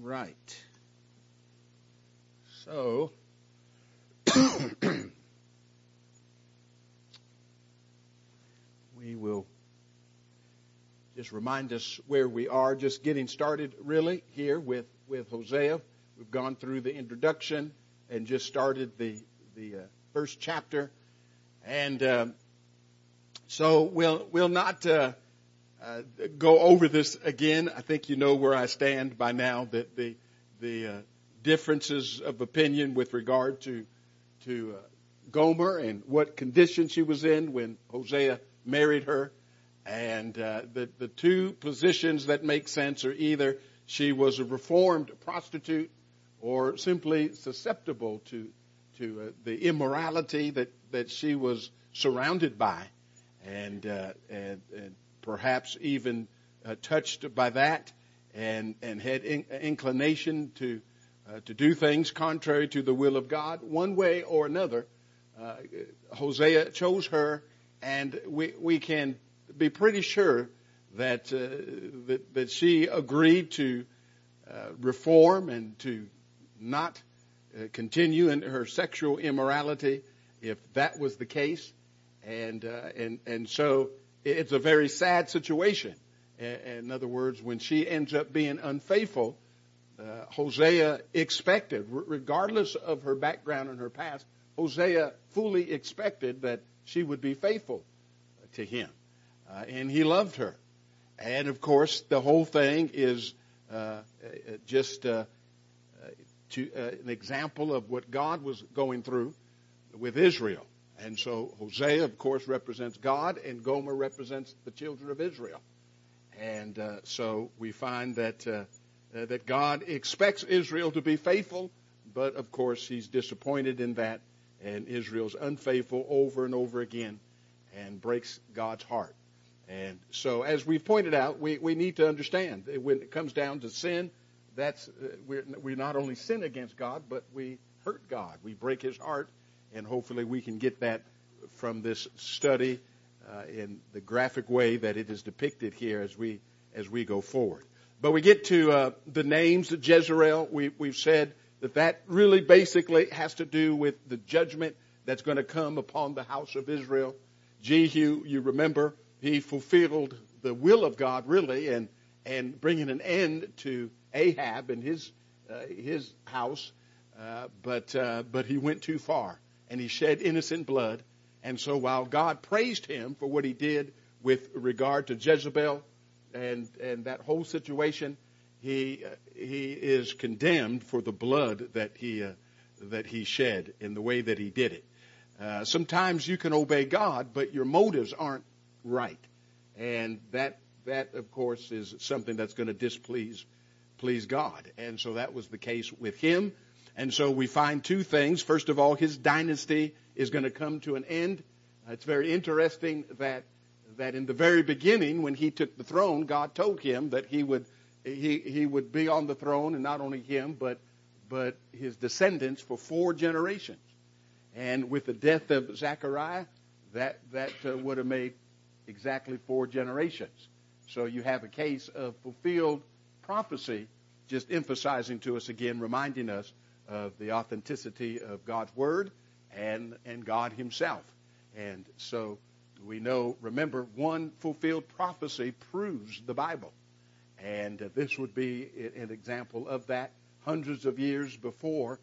right. So, we will just remind us where we are, just getting started really here with Hosea. We've gone through the introduction and just started the first chapter. And so we'll not go over this again. I think you know where I stand by now, that the differences of opinion with regard to Gomer and what condition she was in when Hosea married her. And the two positions that make sense are either she was a reformed prostitute or simply susceptible to the immorality that she was surrounded by, and perhaps even touched by that, and had inclination to do things contrary to the will of God. One way or another, Hosea chose her, and we can be pretty sure that she agreed to reform and to not continue in her sexual immorality, if that was the case. And so it's a very sad situation. In other words, when she ends up being unfaithful, Hosea expected, regardless of her background and her past, Hosea fully expected that she would be faithful to him. And he loved her. And of course, the whole thing is just an example of what God was going through with Israel. And so Hosea, of course, represents God, and Gomer represents the children of Israel. And so we find that God expects Israel to be faithful, but of course he's disappointed in that, and Israel's unfaithful over and over again and breaks God's heart. And so, as we've pointed out, we need to understand that when it comes down to sin, that's we not only sin against God, but we hurt God. We break his heart, and hopefully we can get that from this study in the graphic way that it is depicted here as we go forward. But we get to the names of Jezreel. We've said that really basically has to do with the judgment that's going to come upon the house of Israel. Jehu, you remember, he fulfilled the will of God, really, and bringing an end to Ahab and his house. But he went too far, and he shed innocent blood. And so while God praised him for what he did with regard to Jezebel and that whole situation, he is condemned for the blood that he shed in the way that he did it. Sometimes you can obey God, but your motives aren't right. And that of course is something that's going to displease God. And so that was the case with him. And so we find two things. First of all, his dynasty is going to come to an end. It's very interesting that in the very beginning, when he took the throne, God told him that he would be on the throne, and not only him, but his descendants for 4 generations. And with the death of Zechariah, that would have made exactly 4 generations. So you have a case of fulfilled prophecy, just emphasizing to us again, reminding us of the authenticity of God's word and God himself. And so we know, remember, one fulfilled prophecy proves the Bible. And this would be an example of that. Hundreds of years before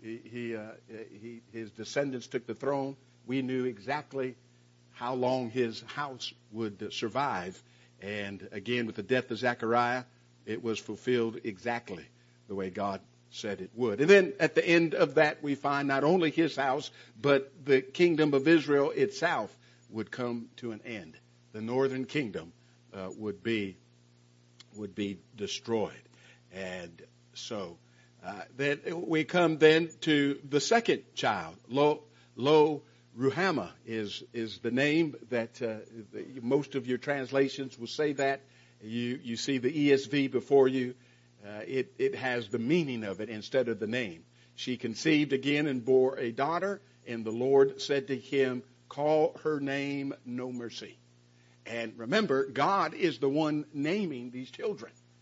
his descendants took the throne, we knew exactly how long his house would survive. And again, with the death of Zechariah, it was fulfilled exactly the way God said it would. And then at the end of that, we find not only his house, but the kingdom of Israel itself would come to an end. The northern kingdom would be destroyed. And so then we come then to the second child. Lo Ruhamah is the name that most of your translations will say that. You see the ESV before you. It has the meaning of it instead of the name. She conceived again and bore a daughter, and the Lord said to him, call her name No Mercy. And remember, God is the one naming these children.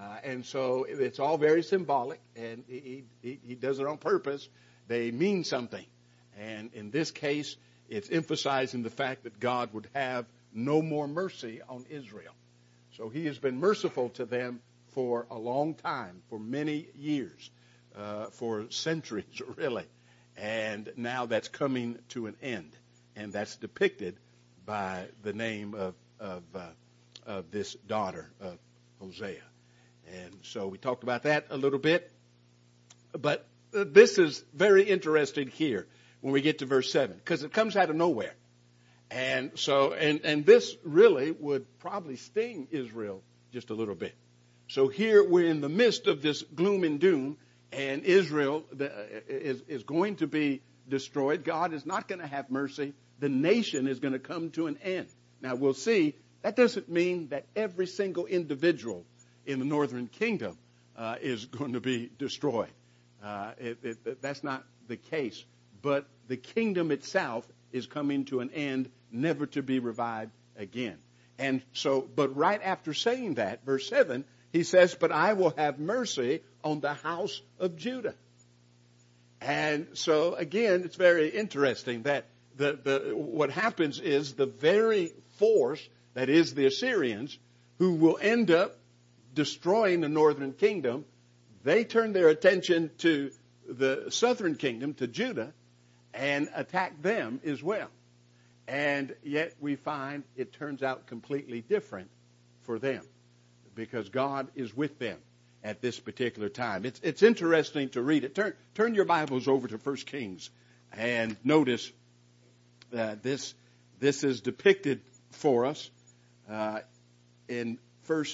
And so it's all very symbolic, and he does it on purpose. They mean something. And in this case, it's emphasizing the fact that God would have no more mercy on Israel. So he has been merciful to them for a long time, for many years, for centuries, really. And now that's coming to an end. And that's depicted by the name of this daughter of Hosea. And so we talked about that a little bit. But this is very interesting here when we get to verse 7, because it comes out of nowhere. And so, and this really would probably sting Israel just a little bit. So here we're in the midst of this gloom and doom, and Israel is going to be destroyed. God is not going to have mercy. The nation is going to come to an end. Now we'll see, that doesn't mean that every single individual in the northern kingdom is going to be destroyed. That's not the case. But the kingdom itself is coming to an end, never to be revived again. And so, but right after saying that, verse 7, he says, but I will have mercy on the house of Judah. And so, again, it's very interesting that what happens is the very force that is the Assyrians, who will end up destroying the northern kingdom, they turn their attention to the southern kingdom, to Judah, and attack them as well. And yet we find it turns out completely different for them, because God is with them at this particular time. It's interesting to read it. Turn your Bibles over to 1 Kings and notice this is depicted for us in 2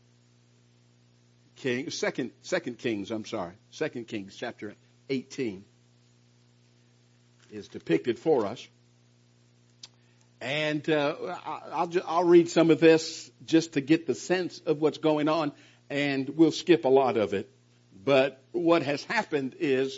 Kings chapter 18 is depicted for us. And I'll read some of this just to get the sense of what's going on, and we'll skip a lot of it. But what has happened is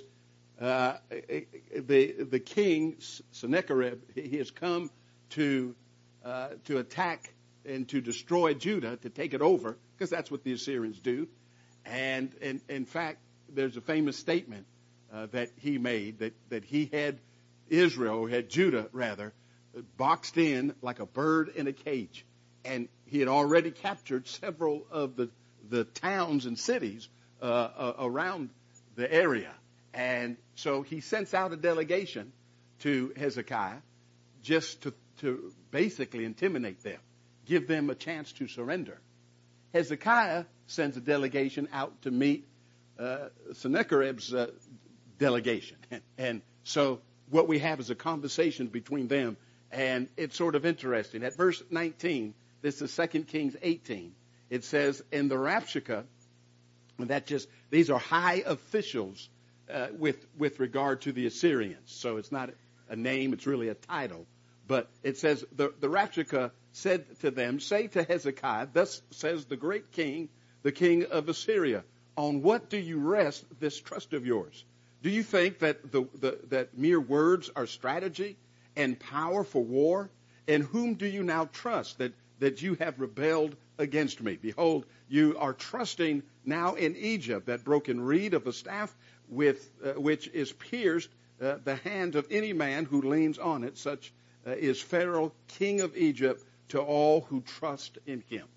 the king Sennacherib, he has come to attack and to destroy Judah, to take it over, because that's what the Assyrians do. And in fact, there's a famous statement that he made that he had Judah rather, boxed in like a bird in a cage. And he had already captured several of the towns and cities around the area. And so he sends out a delegation to Hezekiah just to basically intimidate them, give them a chance to surrender. Hezekiah sends a delegation out to meet Sennacherib's delegation. And so what we have is a conversation between them, and it's sort of interesting. At verse 19, this is 2 Kings 18, it says, in the Rapshakeh, these are high officials with regard to the Assyrians. So it's not a name, it's really a title. But it says, the Rapshakeh said to them, say to Hezekiah, thus says the great king, the king of Assyria, on what do you rest this trust of yours? Do you think that that mere words are strategy and power for war? And whom do you now trust that you have rebelled against me? Behold, you are trusting now in Egypt, that broken reed of a staff with which is pierced the hand of any man who leans on it. Such is Pharaoh, king of Egypt, to all who trust in him.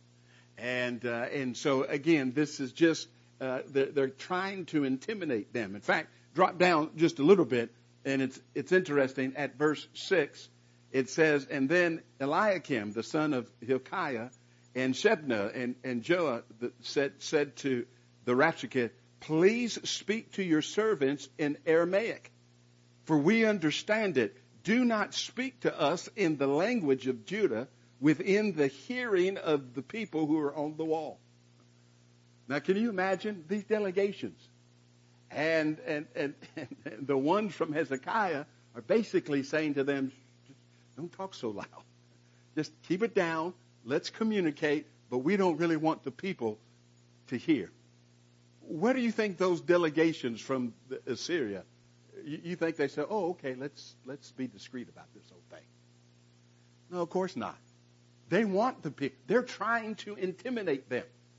And so again, this is just they're trying to intimidate them. In fact, drop down just a little bit, and it's interesting. At verse 6, it says, and then Eliakim, the son of Hilkiah, and Shebna and Joah said to the Rapshakeh, please speak to your servants in Aramaic, for we understand it. Do not speak to us in the language of Judah within the hearing of the people who are on the wall. Now, can you imagine these delegations? And the ones from Hezekiah are basically saying to them, don't talk so loud. Just keep it down. Let's communicate, but we don't really want the people to hear. What do you think those delegations from Assyria, you think they said, oh, okay, let's be discreet about this whole thing? No, of course not. They want the people. They're trying to intimidate them.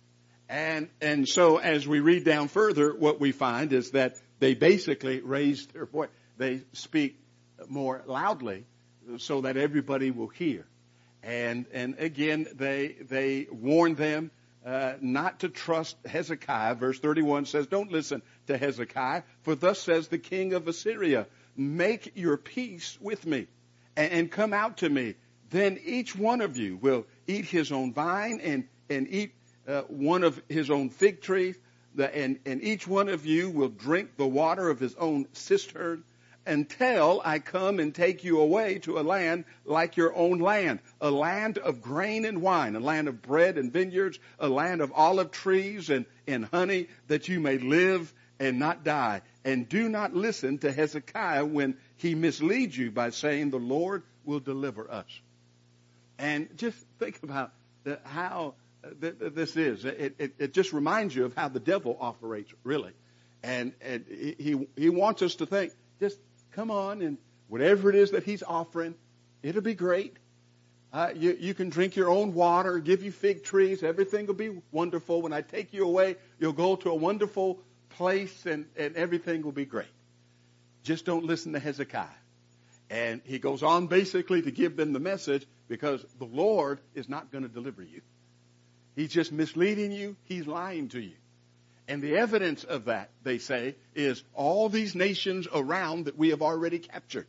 And so as we read down further, what we find is that they basically raise their voice. They speak more loudly so that everybody will hear. And again, they warn them not to trust Hezekiah. Verse 31 says, don't listen to Hezekiah, for thus says the king of Assyria, make your peace with me and come out to me. Then each one of you will eat his own vine and eat one of his own fig trees, and each one of you will drink the water of his own cistern, until I come and take you away to a land like your own land, a land of grain and wine, a land of bread and vineyards, a land of olive trees and honey, that you may live and not die. And do not listen to Hezekiah when he misleads you by saying the Lord will deliver us. And just think about how this is. It just reminds you of how the devil operates, really. And he wants us to think, just come on, and whatever it is that he's offering, it'll be great. You can drink your own water, give you fig trees, everything will be wonderful. When I take you away, you'll go to a wonderful place, and everything will be great. Just don't listen to Hezekiah. And he goes on basically to give them the message, because the Lord is not going to deliver you. He's just misleading you. He's lying to you. And the evidence of that, they say, is all these nations around that we have already captured.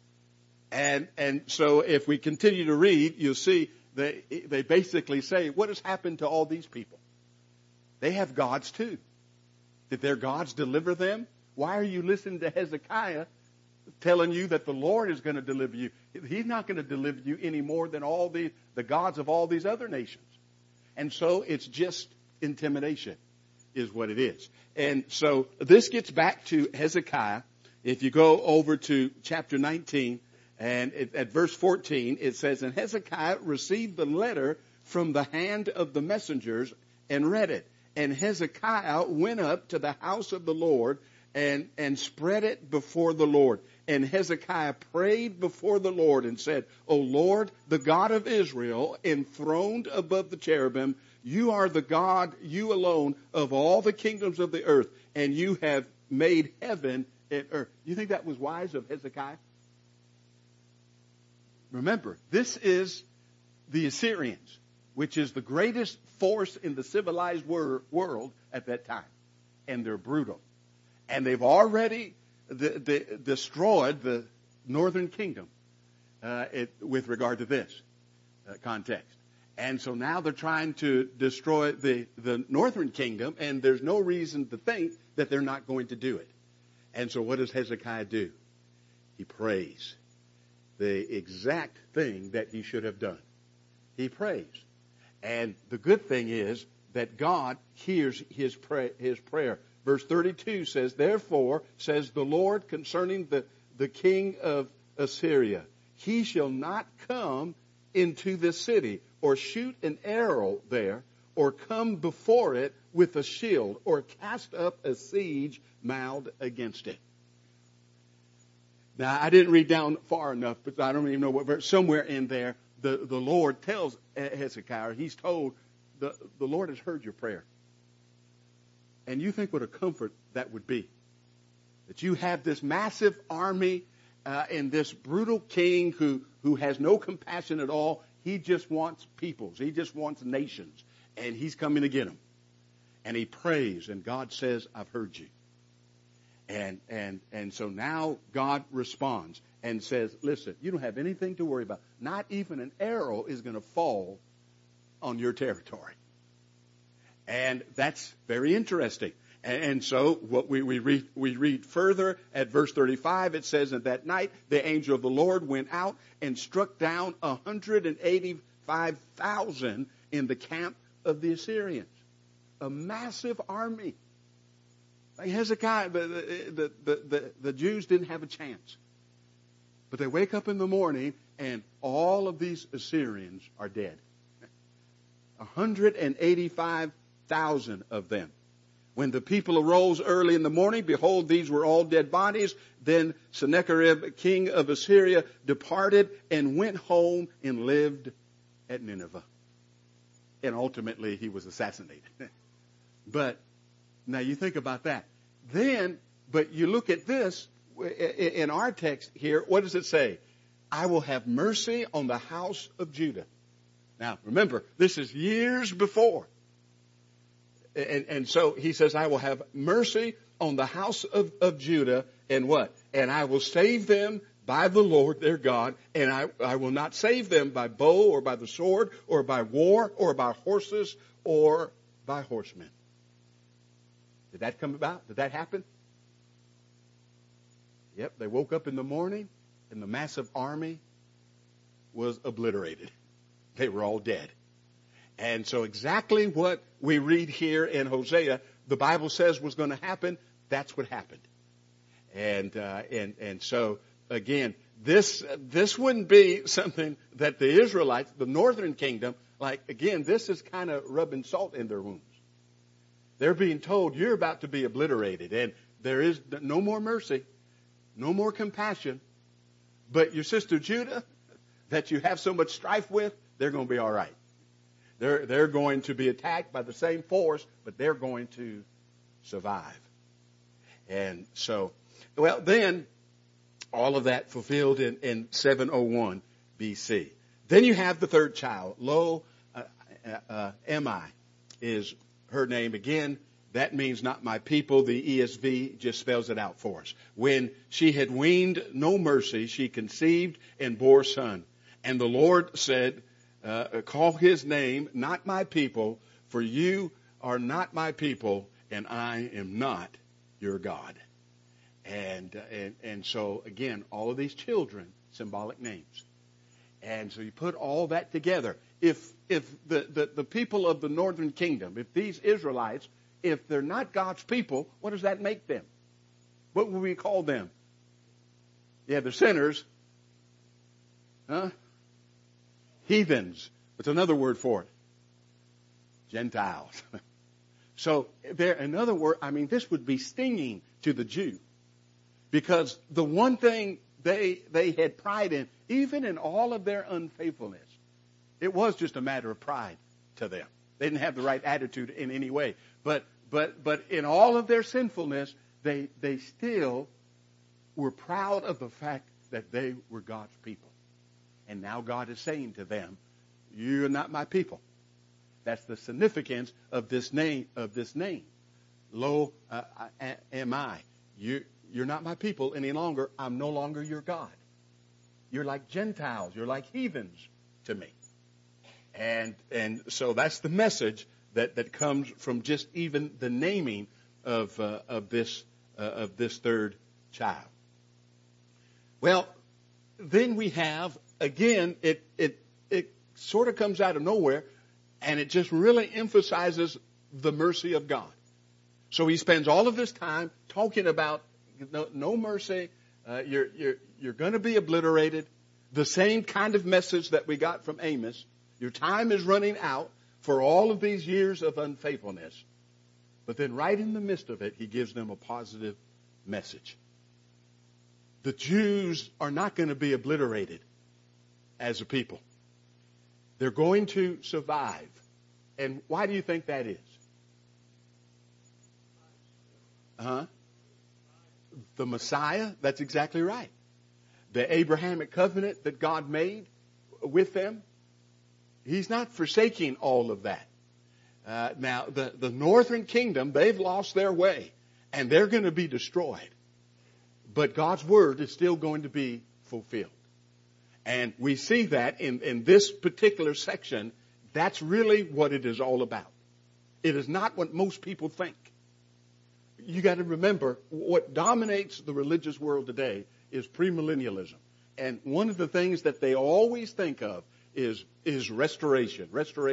And so if we continue to read, you'll see they basically say, what has happened to all these people? They have gods too. Did their gods deliver them? Why are you listening to Hezekiah telling you that the Lord is going to deliver you? He's not going to deliver you any more than all the gods of all these other nations. And so it's just intimidation is what it is. And so this gets back to Hezekiah. If you go over to chapter 19 and at verse 14, it says, and Hezekiah received the letter from the hand of the messengers and read it. And Hezekiah went up to the house of the Lord and spread it before the Lord. And Hezekiah prayed before the Lord and said, O Lord, the God of Israel, enthroned above the cherubim, you are the God, you alone, of all the kingdoms of the earth, and you have made heaven and earth. You think that was wise of Hezekiah? Remember, this is the Assyrians, which is the greatest force in the civilized world at that time. And they're brutal. And they've already destroyed the northern kingdom with regard to this context. And so now they're trying to destroy the northern kingdom, and there's no reason to think that they're not going to do it. And so what does Hezekiah do? He prays the exact thing that he should have done. He prays. And the good thing is that God hears his prayer. Verse 32 says, therefore, says the Lord concerning the king of Assyria, he shall not come into this city, or shoot an arrow there, or come before it with a shield, or cast up a siege mound against it. Now, I didn't read down far enough, but I don't even know what verse. Somewhere in there, the Lord tells Hezekiah, he's told, the Lord has heard your prayer. And you think what a comfort that would be. That you have this massive army and this brutal king who has no compassion at all. He just wants peoples. He just wants nations. And he's coming to get them. And he prays, and God says, I've heard you. And so now God responds and says, listen, you don't have anything to worry about. Not even an arrow is going to fall on your territory. And that's very interesting. And so what we read further at verse 35, it says, and that night the angel of the Lord went out and struck down 185,000 in the camp of the Assyrians. A massive army. Like Hezekiah, the Jews didn't have a chance. But they wake up in the morning and all of these Assyrians are dead. 185,000 of them. When the people arose early in the morning, behold, these were all dead bodies. Then Sennacherib, king of Assyria, departed and went home and lived at Nineveh. And ultimately, he was assassinated. But now you think about that. Then, but you look at this in our text here. What does it say? I will have mercy on the house of Judah. Now, remember, this is years before. And so he says, I will have mercy on the house of Judah, and what? And I will save them by the Lord their God, and I will not save them by bow or by the sword or by war or by horses or by horsemen. Did that come about? Did that happen? Yep, they woke up in the morning and the massive army was obliterated. They were all dead. And so exactly what we read here in Hosea, the Bible says was going to happen, that's what happened. And so again, this wouldn't be something that the Israelites, the northern kingdom, like again, this is kind of rubbing salt in their wounds. They're being told you're about to be obliterated and there is no more mercy, no more compassion. But your sister Judah, that you have so much strife with, they're going to be all right. They're going to be attacked by the same force, but they're going to survive. And so, well, then all of that fulfilled in 701 BC. Then you have the third child. Lo-Ammi is her name. Again, that means not my people. The ESV just spells it out for us. When she had weaned no mercy, she conceived and bore a son. And the Lord said, call his name, not my people, for you are not my people, and I am not your God. And so, again, all of these children, symbolic names. And so you put all that together. If the people of the northern kingdom, if these Israelites, if they're not God's people, what does that make them? What would we call them? Yeah, they're sinners. Huh? Heathens. What's another word for it? Gentiles. So, in other words, I mean, this would be stinging to the Jew. Because the one thing they had pride in, even in all of their unfaithfulness, it was just a matter of pride to them. They didn't have the right attitude in any way. But in all of their sinfulness, they still were proud of the fact that they were God's people. And now God is saying to them, you're not my people. That's the significance of this name. Lo am I. You're not my people any longer. I'm no longer your God. You're like Gentiles. You're like heathens to me. And so that's the message that comes from just even the naming of this third child. Well, then we have again it sort of comes out of nowhere, and it just really emphasizes the mercy of God. So he spends all of this time talking about no mercy. You're going to be obliterated. The same kind of message that we got from Amos. Your time is running out for all of these years of unfaithfulness. But then right in the midst of it, he gives them a positive message. The Jews are not going to be obliterated as a people. They're going to survive. And why do you think that is? The Messiah, that's exactly right. The Abrahamic covenant that God made with them, he's not forsaking all of that. Now, the northern kingdom, they've lost their way, and they're going to be destroyed. But God's word is still going to be fulfilled. And we see that in this particular section. That's really what it is all about. It is not what most people think. You got to remember, what dominates the religious world today is premillennialism. And one of the things that they always think of is restoration.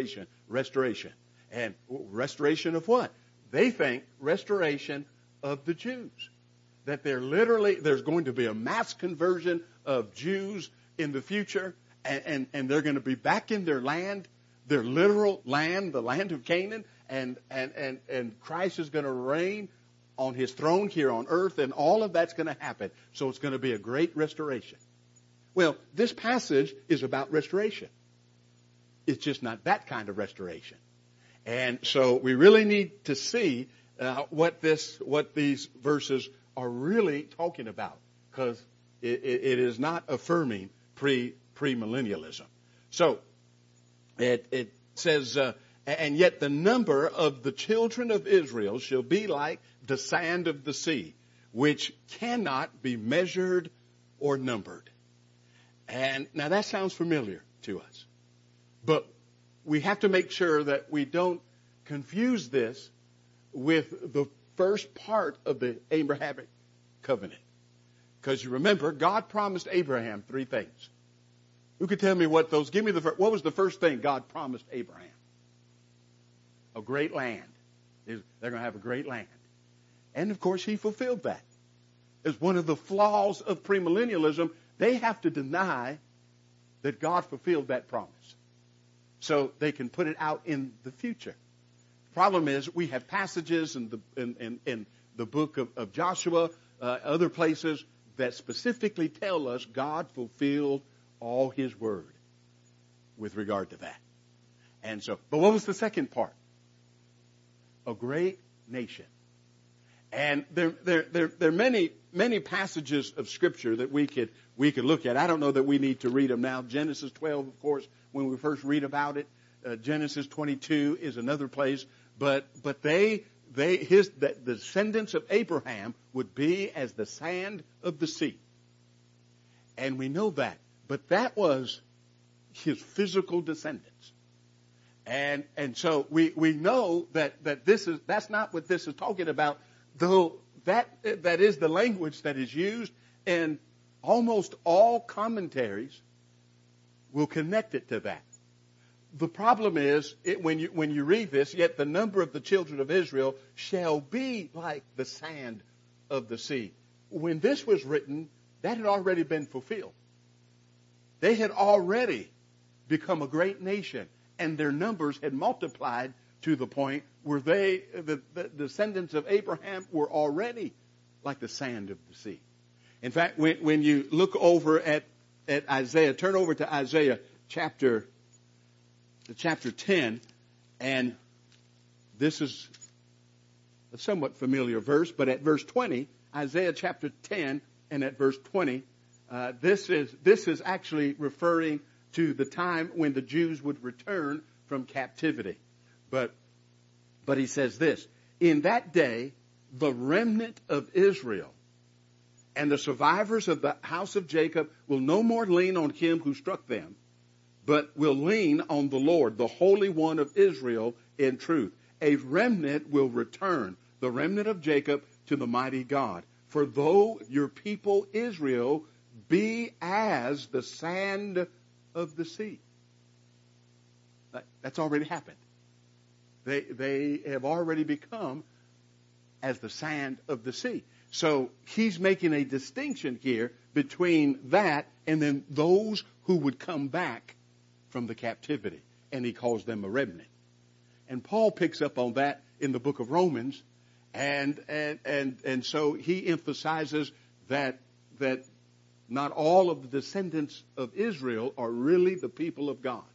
And restoration of what? They think restoration of the Jews. That there's going to be a mass conversion of Jews in the future, and they're going to be back in their land, their literal land, the land of Canaan, and Christ is going to reign on his throne here on earth, and all of that's going to happen. So it's going to be a great restoration. Well, this passage is about restoration. It's just not that kind of restoration. And so we really need to see what these verses are really talking about, because it is not affirming premillennialism. So it says, and yet the number of the children of Israel shall be like the sand of the sea, which cannot be measured or numbered. And now that sounds familiar to us, but we have to make sure that we don't confuse this with the first part of the Abrahamic covenant. Because you remember, God promised Abraham 3 things. Who could tell me what those, what was the first thing God promised Abraham? A great land. They're going to have a great land. And of course, he fulfilled that. It's one of the flaws of premillennialism. They have to deny that God fulfilled that promise, so they can put it out in the future. The problem is we have passages in the book of Joshua, other places that specifically tell us God fulfilled all his word with regard to that. And so, but what was the second part? A great nation. And there are many passages of Scripture that we could look at. I don't know that we need to read them now. Genesis 12, of course, when we first read about it. Genesis 22 is another place. But the descendants of Abraham would be as the sand of the sea. And we know that. But that was his physical descendants. And so we know that that's not what this is talking about, though that is the language that is used, and almost all commentaries will connect it to that. The problem is, when you read this, yet the number of the children of Israel shall be like the sand of the sea. When this was written, that had already been fulfilled. They had already become a great nation, and their numbers had multiplied to the point where the descendants of Abraham were already like the sand of the sea. In fact, when you look over at Isaiah, turn over to Isaiah chapter 10, and this is a somewhat familiar verse, but at verse 20, Isaiah chapter 10 and at verse 20, this is actually referring to the time when the Jews would return from captivity. But he says this, in that day, the remnant of Israel and the survivors of the house of Jacob will no more lean on him who struck them, but will lean on the Lord, the Holy One of Israel, in truth. A remnant will return, the remnant of Jacob, to the mighty God. For though your people Israel be as the sand of the sea. That's already happened. They have already become as the sand of the sea. So he's making a distinction here between that and then those who would come back from the captivity. And he calls them a remnant. And Paul picks up on that in the book of Romans. And so he emphasizes that not all of the descendants of Israel are really the people of God.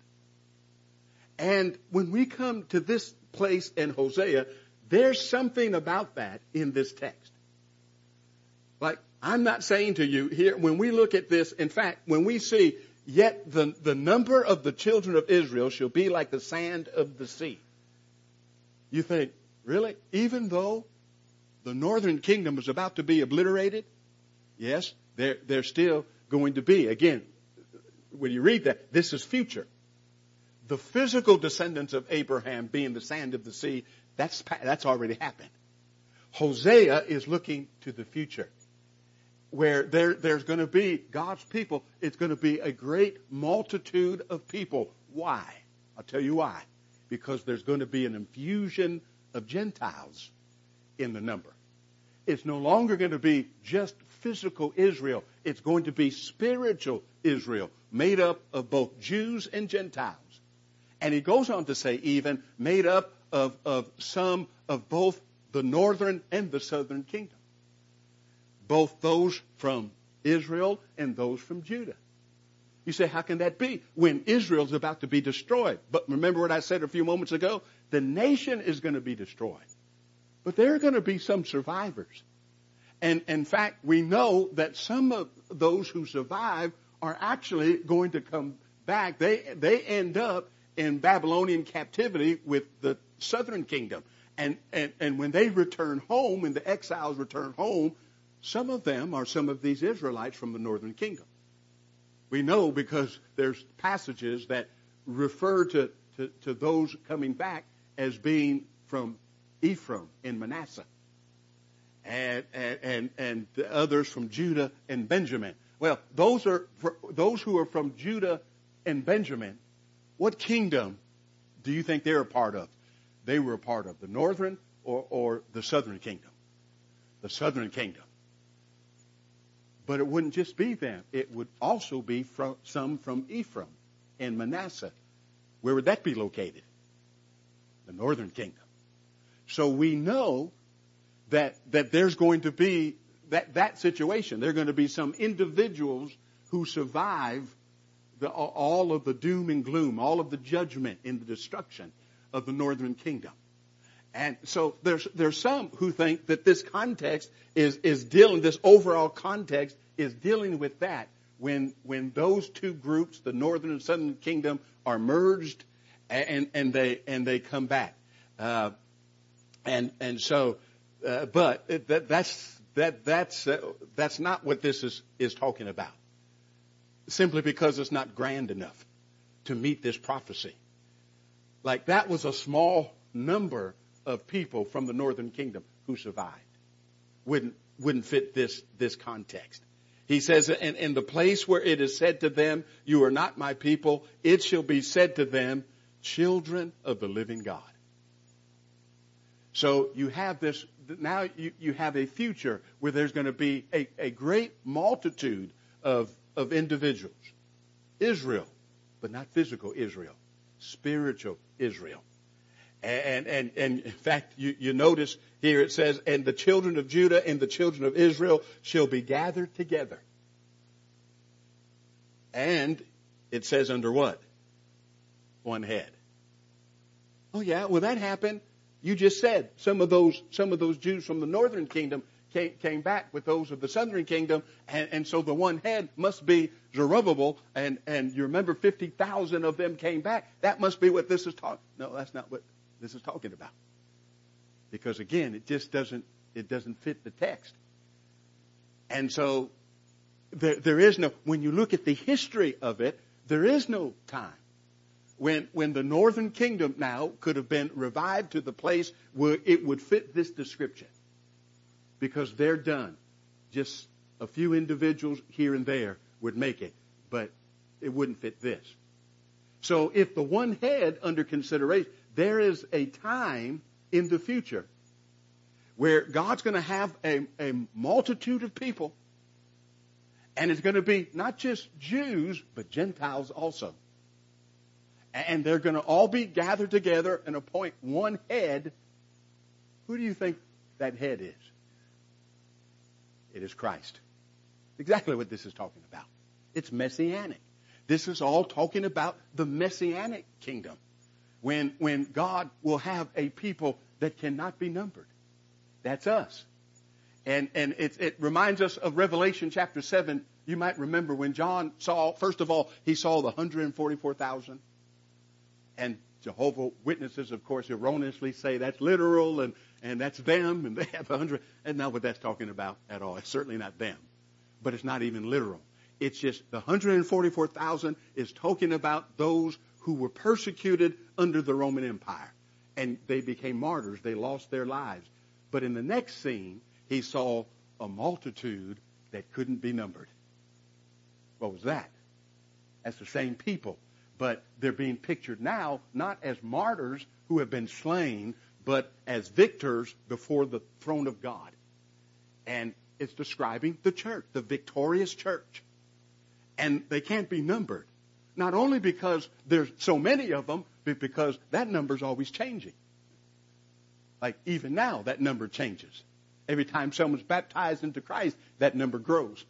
And when we come to this place in Hosea, there's something about that in this text. Like, I'm not saying to you here, when we look at this, in fact, when we see, yet the number of the children of Israel shall be like the sand of the sea. You think, really? Even though the northern kingdom is about to be obliterated? Yes, they're still going to be. Again, when you read that, this is future. The physical descendants of Abraham being the sand of the sea, that's already happened. Hosea is looking to the future, where there's going to be God's people. It's going to be a great multitude of people. Why? I'll tell you why. Because there's going to be an infusion of Gentiles in the number. It's no longer going to be just physical Israel. It's going to be spiritual Israel, made up of both Jews and Gentiles. And he goes on to say even made up of some of both the northern and the southern kingdom. Both those from Israel and those from Judah. You say, how can that be when Israel's about to be destroyed? But remember what I said a few moments ago? The nation is going to be destroyed. But there are going to be some survivors. And in fact, we know that some of those who survive are actually going to come back. They end up in Babylonian captivity with the southern kingdom. And when they return home, when the exiles return home, some of them are some of these Israelites from the northern kingdom. We know because there's passages that refer to those coming back as being from Ephraim and Manasseh, and the others from Judah and Benjamin. Well, those who are from Judah and Benjamin. What kingdom do you think they're a part of? They were a part of the northern or the southern kingdom. The southern kingdom. But it wouldn't just be them. It would also be some from Ephraim and Manasseh. Where would that be located? The northern kingdom. So we know that there's going to be that situation. There are going to be some individuals who survive all of the doom and gloom, all of the judgment and the destruction of the northern kingdom. And so there's some who think that this context is dealing, this overall context is dealing with that. When those two groups, the northern and southern kingdom, are merged and they come back. But that's not what this is talking about. Simply because it's not grand enough to meet this prophecy. Like that was a small number of people from the northern kingdom who survived. Wouldn't fit this context. He says, in the place where it is said to them, you are not my people, it shall be said to them, children of the living God. So you have this, now you have a future where there's going to be a great multitude of individuals. Israel, but not physical Israel. Spiritual Israel. And in fact, you notice here it says, and the children of Judah and the children of Israel shall be gathered together. And it says under what? One head. Oh yeah, well that happened. You just said some of those Jews from the northern kingdom came back with those of the southern kingdom, and so the one head must be Zerubbabel, and you remember 50,000 of them came back. That must be what this is talking. No, that's not what this is talking about. Because again, it just doesn't fit the text. And so there is no, when you look at the history of it, there is no time when the northern kingdom now could have been revived to the place where it would fit this description. Because they're done. Just a few individuals here and there would make it, but it wouldn't fit this. So if the one head under consideration, there is a time in the future where God's going to have a multitude of people, and it's going to be not just Jews, but Gentiles also. And they're going to all be gathered together and appoint one head. Who do you think that head is? It is Christ. Exactly what this is talking about. It's messianic. This is all talking about the messianic kingdom. When God will have a people that cannot be numbered. That's us. And it reminds us of Revelation chapter 7. You might remember when John saw, first of all, he saw the 144,000. And Jehovah's Witnesses, of course, erroneously say that's literal and that's them and they have 100. And not what that's talking about at all. It's certainly not them. But it's not even literal. It's just the 144,000 is talking about those who were persecuted under the Roman Empire. And they became martyrs. They lost their lives. But in the next scene, he saw a multitude that couldn't be numbered. What was that? That's the same people. But they're being pictured now not as martyrs who have been slain, but as victors before the throne of God. And it's describing the church, the victorious church. And they can't be numbered. Not only because there's so many of them, but because that number's always changing. Like even now, that number changes. Every time someone's baptized into Christ, that number grows.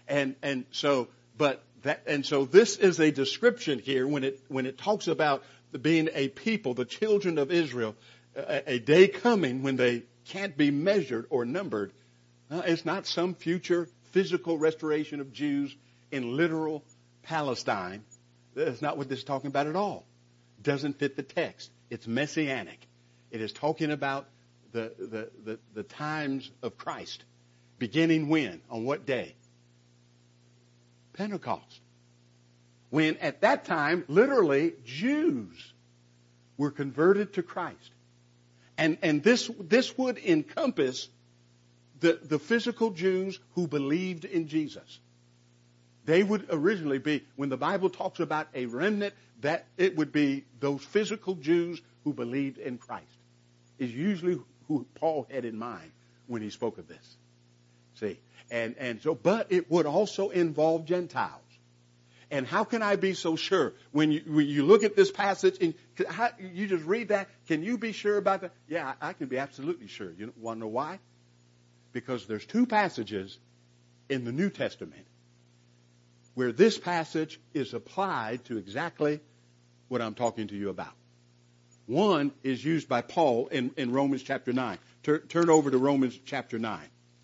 And so this is a description here when it talks about being a people, the children of Israel, a day coming when they can't be measured or numbered. It's not some future physical restoration of Jews in literal Palestine. That's not what this is talking about at all. Doesn't fit the text. It's messianic. It is talking about the times of Christ. Beginning when? On what day? Pentecost. When at that time, literally, Jews were converted to Christ. And this would encompass the physical Jews who believed in Jesus. They would originally be, when the Bible talks about a remnant, that it would be those physical Jews who believed in Christ. Is usually who Paul had in mind when he spoke of this. See, and so, but it would also involve Gentiles. And how can I be so sure? When you look at this passage and you just read that, can you be sure about that? Yeah, I can be absolutely sure. You want to know why? Because there's two passages in the New Testament where this passage is applied to exactly what I'm talking to you about. One is used by Paul in Romans chapter 9. Turn over to Romans chapter 9.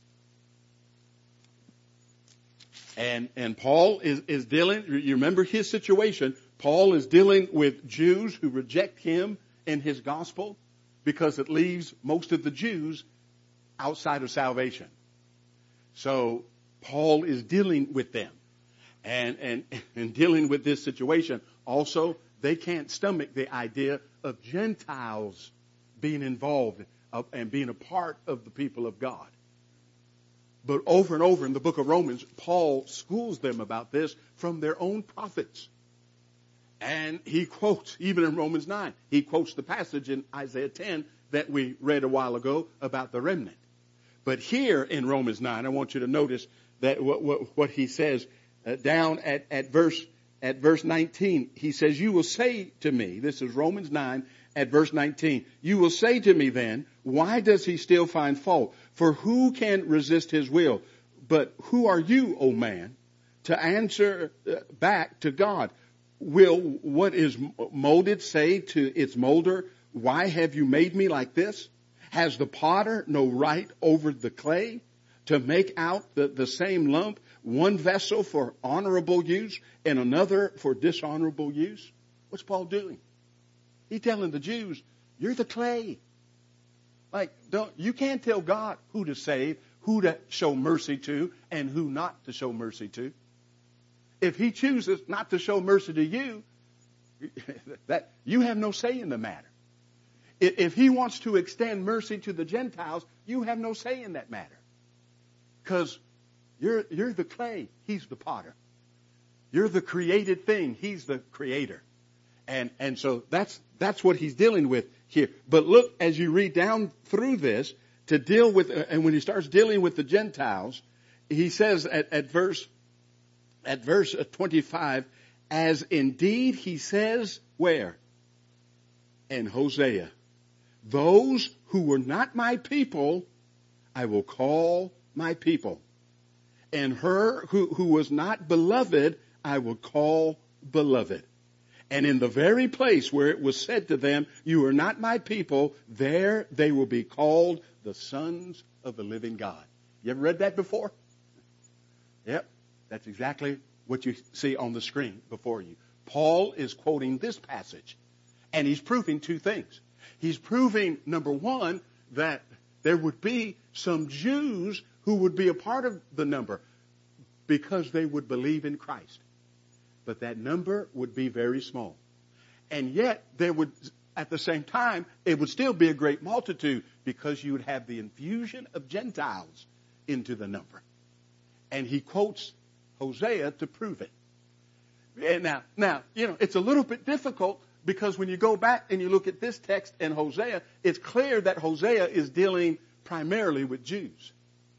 And Paul is dealing, you remember his situation. Paul is dealing with Jews who reject him and his gospel because it leaves most of the Jews outside of salvation. So Paul is dealing with them and dealing with this situation. Also, they can't stomach the idea of Gentiles being involved and being a part of the people of God. But over and over in the book of Romans, Paul schools them about this from their own prophets. And he quotes, even in Romans 9, he quotes the passage in Isaiah 10 that we read a while ago about the remnant. But here in Romans 9, I want you to notice that what he says down at verse 19. He says, you will say to me, this is Romans 9 at verse 19, you will say to me then, why does he still find fault? For who can resist his will? But who are you, O man, to answer back to God? Will what is molded say to its molder, why have you made me like this? Has the potter no right over the clay to make out the same lump, one vessel for honorable use and another for dishonorable use? What's Paul doing? He's telling the Jews, you're the clay. Like, you can't tell God who to save, who to show mercy to, and who not to show mercy to. If he chooses not to show mercy to you, that you have no say in the matter. If he wants to extend mercy to the Gentiles, you have no say in that matter. Because you're the clay, he's the potter. You're the created thing, he's the creator. And so that's what he's dealing with here. But look, as you read down through this, to deal with, and when he starts dealing with the Gentiles, he says at verse 25, as indeed he says where? In Hosea, those who were not my people, I will call my people. And her who was not beloved, I will call beloved. And in the very place where it was said to them, you are not my people, there they will be called the sons of the living God. You ever read that before? Yep. That's exactly what you see on the screen before you. Paul is quoting this passage. And he's proving two things. He's proving, number one, that there would be some Jews who would be a part of the number because they would believe in Christ. But that number would be very small. And yet, there would, at the same time, it would still be a great multitude because you would have the infusion of Gentiles into the number. And he quotes Hosea to prove it. And now, it's a little bit difficult because when you go back and you look at this text in Hosea, it's clear that Hosea is dealing primarily with Jews.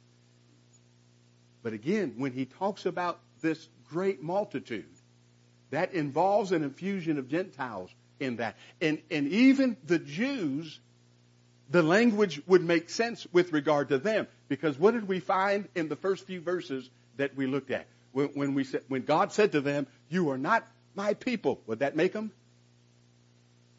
But again, when he talks about this great multitude, that involves an infusion of Gentiles in that. And even the Jews, the language would make sense with regard to them. Because what did we find in the first few verses that we looked at? When God said to them, you are not my people, would that make them?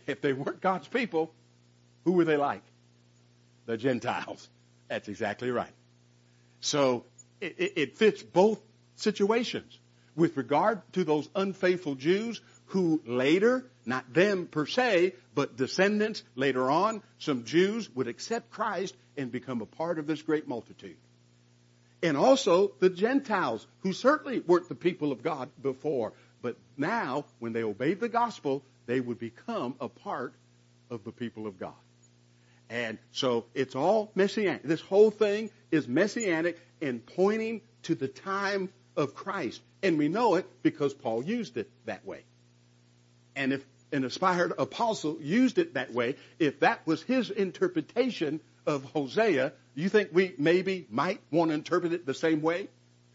If they weren't God's people, who were they like? The Gentiles. That's exactly right. So it fits both situations. With regard to those unfaithful Jews who later, not them per se, but descendants later on, some Jews would accept Christ and become a part of this great multitude. And also the Gentiles, who certainly weren't the people of God before, but now, when they obeyed the gospel, they would become a part of the people of God. And so it's all messianic. This whole thing is messianic and pointing to the time of Christ. And we know it because Paul used it that way. And if an inspired apostle used it that way, if that was his interpretation of Hosea, you think we maybe might want to interpret it the same way?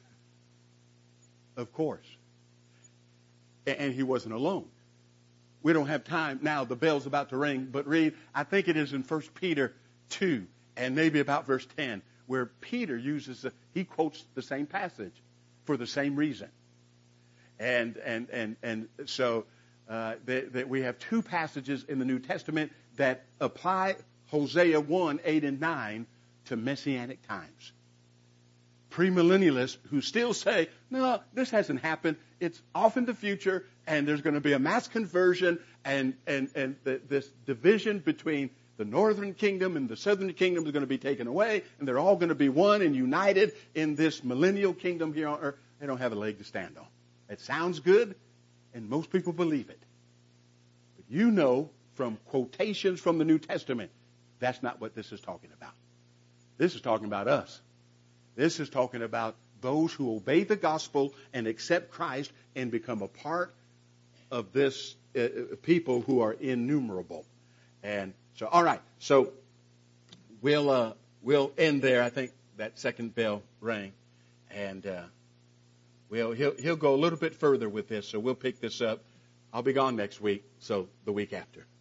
Of course. And he wasn't alone. We don't have time now. The bell's about to ring, but read, I think it is in 1 Peter 2 and maybe about verse 10, where Peter he quotes the same passage for the same reason. And so that we have two passages in the New Testament that apply Hosea 1, 8, and 9 to messianic times. Premillennialists who still say, no, this hasn't happened. It's off in the future, and there's going to be a mass conversion, and this division between the northern kingdom and the southern kingdom is going to be taken away, and they're all going to be one and united in this millennial kingdom here on earth. They don't have a leg to stand on. It sounds good, and most people believe it. But you know from quotations from the New Testament, that's not what this is talking about. This is talking about us. This is talking about those who obey the gospel and accept Christ and become a part of this people who are innumerable. And so, all right. So we'll end there. I think that second bell rang, and he'll go a little bit further with this. So we'll pick this up. I'll be gone next week. So the week after.